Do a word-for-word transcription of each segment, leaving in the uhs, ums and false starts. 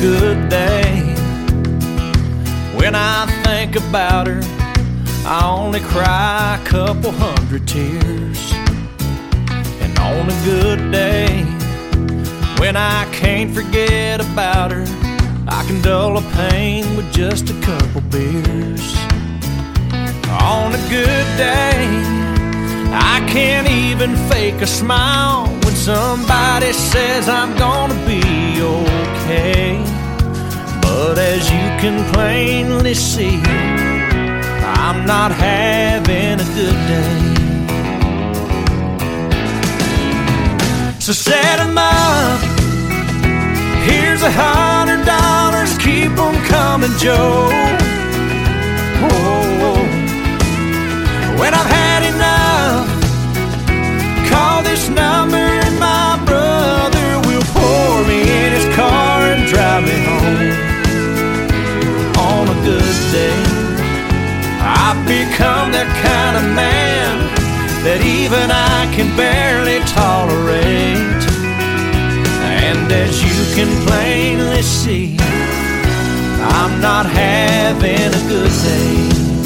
good day. When I think about her, I only cry a couple hundred tears. And on a good day, when I can't forget about her, I can dull a pain with just a couple beers. On a good day, I can't even fake a smile when somebody says I'm gonna be okay. But as you can plainly see, I'm not having a good day. So set 'em up, here's a hundred dollars, keep 'em coming, Joe. Whoa. When I've had enough, call this number and my brother will pour me in his car and drive me home. On a good day, I've become that kind of man that even I can barely tolerate. And as you can plainly see, I'm not having a good day.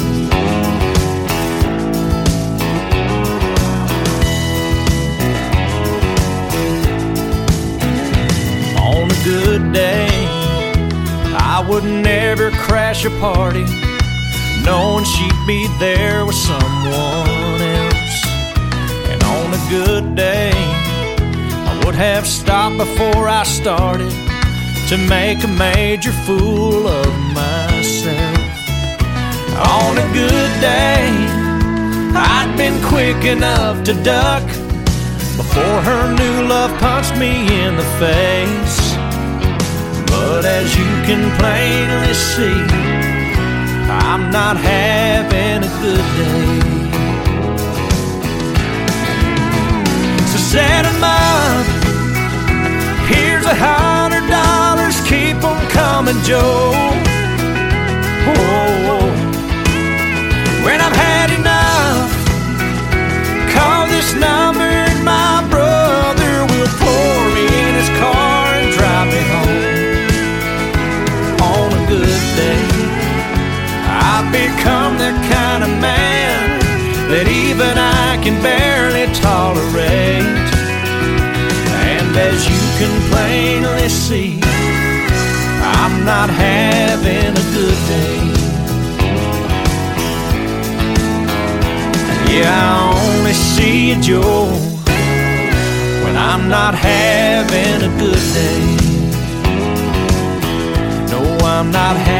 On a good day, I would never crash a party knowing she'd be there with someone else. And on a good day, I would have stopped before I started to make a major fool of myself. On a good day, I'd been quick enough to duck before her new love punched me in the face. But as you can plainly see, I'm not having a good day. So set 'em up, here's a hundred dollars, keep 'em coming, Joe. Whoa. When I've had enough, call this number and my brother will pour me in his car and drive me home. On a good day, I've become that kind of man that even I can barely tolerate. And as you can plainly see, I'm not having a good day. Yeah, I only see you, Joe, when I'm not having a good day. No, I'm not having